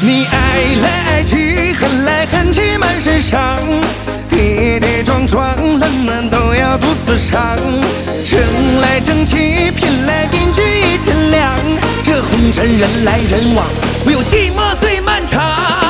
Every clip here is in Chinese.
你爱来爱去，恨来恨去，满身伤，跌跌撞撞，冷暖都要独自尝。争来争去，拼来拼去一阵凉。这红尘人来人往，唯有寂寞最漫长。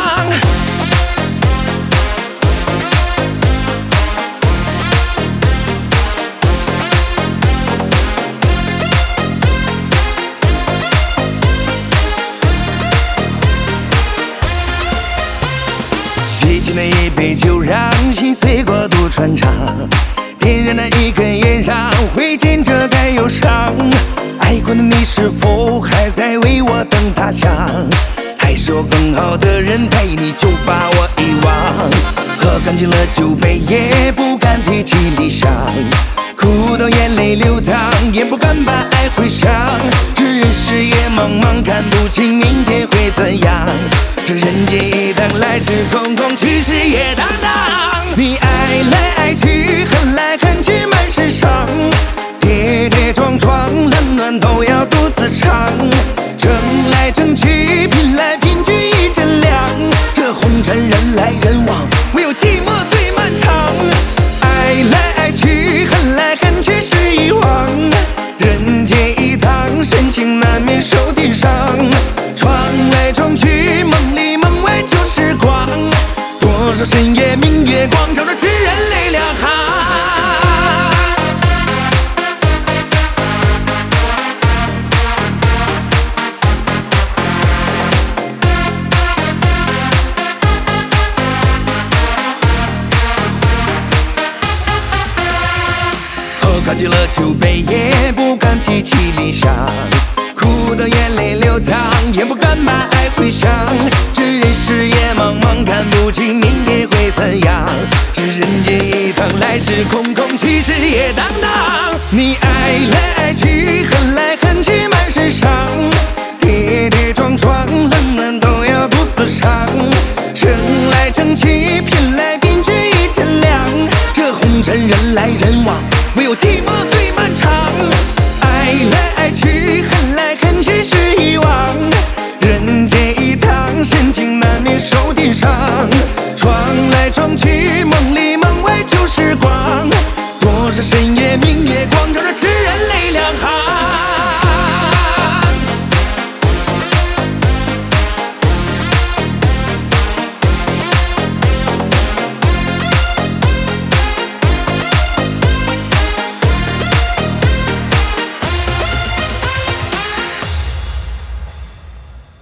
洗尽了一杯酒，让心碎过度穿肠。点燃了一根烟，让灰烬遮盖忧伤。爱过的你是否还在为我等他乡？还是有更好的人陪你就把我遗忘？喝干净了酒杯，也不敢提起理想。哭到眼泪流淌，也不敢把爱回想。这人世也茫茫，看不清明天会怎样。这人间一趟，来时空空，去时也荡荡。你爱来爱去，恨来恨去，满身伤。跌跌撞撞，冷暖都要独自尝。争来争去，